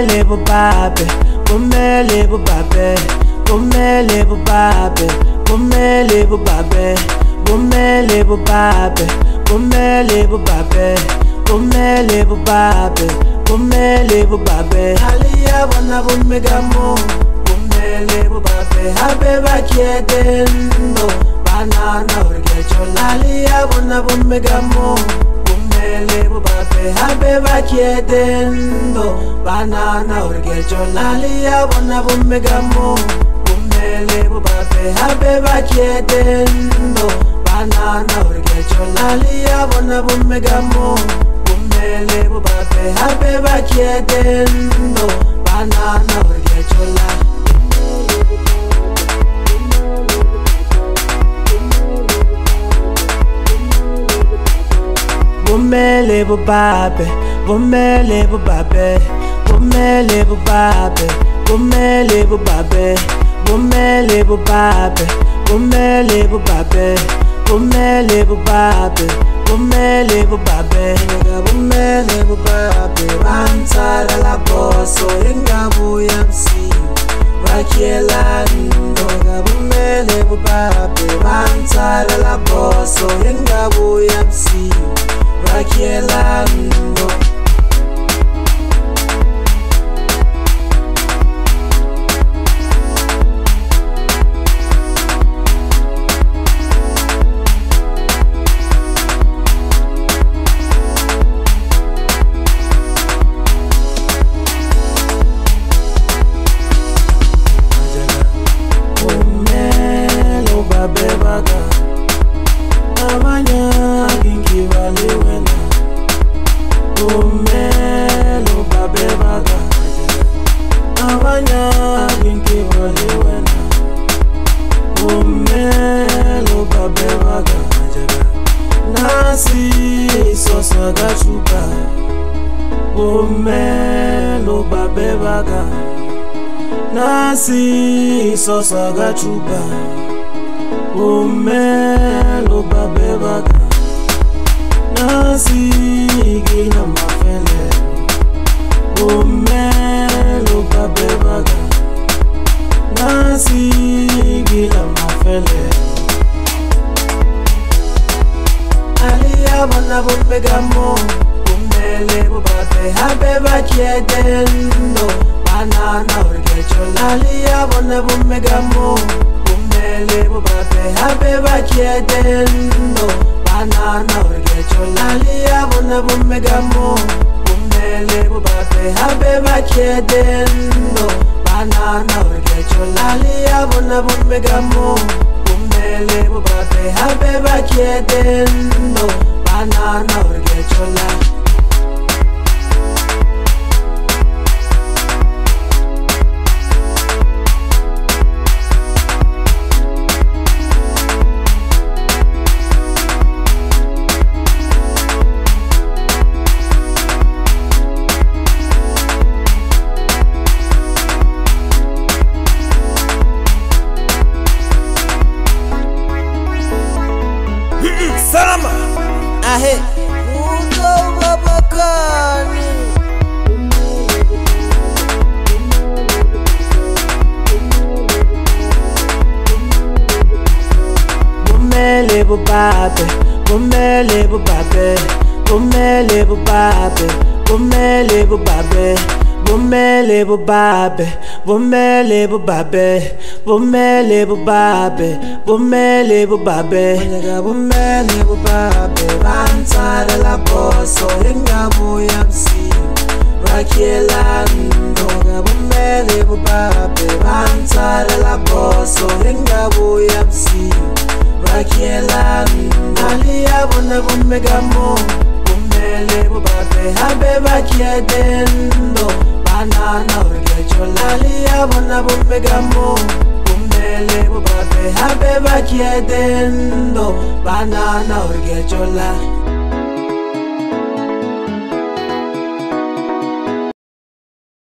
Bumele bubabe, bumele bubabe, bumele bubabe, bumele bubabe, bumele bubabe, bumele bubabe, bumele bubabe, bumele bubabe. Aliya bona bumegamo, bumele bubabe, habe bakiedendo, banana urgechola. Aliya bona bumegamo, bumele bubabe, habe bakiedendo, banana urgechola. Aliya bona bumegamo, bumele bubabe, habe bakiedendo, banana urgechola. Aliya bona bumegamo, bumele bubabe, habe bakiedendo, banana urgechola. Bumele bubabe, bumele bubabe, bumele bubabe, bumele bubabe, bumele bubabe, bumele bubabe, bumele bubabe, bumele bubabe, bumele bubabe. Bansala la boso ingabuya msi, bakiela ndoga. Bumele bubabe, bansala la boso ingabuya msi, bakiela ndoga. Bumelo babe baga, nasi sosa gachuba. Bumelo babe baga, nasi gina mafele. Bumelo babe baga, nasi gina mafele. Aliya bona bumegamo, bumele bubabe, habe bakiedendo, banana urgechola. Aliya bona bumegamo, bumele bubabe, habe bakiedendo, banana urgechola. Aliya bona bumegamo, bumele bubabe, habe bakiedendo, banana urgechola. Aliya bona bumegamo, bumele bubabe, habe bakiedendo, banana urgechola. Salama ahe uko babakani. Bumele bubabe, bumele bubabe, bumele bubabe, bumele bubabe, bumele bubabe, bumele bubabe, bumele bubabe, bumele bubabe, bumele bubabe. Bansala la boso ingabuya msi, bakiela ndoga. Bumele bubabe, bansala la boso ingabuya msi, bakiela ndoga. Aliya bona bumegamo, bumele bubabe, habe bakiedendo, banana urgechola. Aliya bona bumegamo, bumele bubabe, habe bakiedendo, banana urgechola.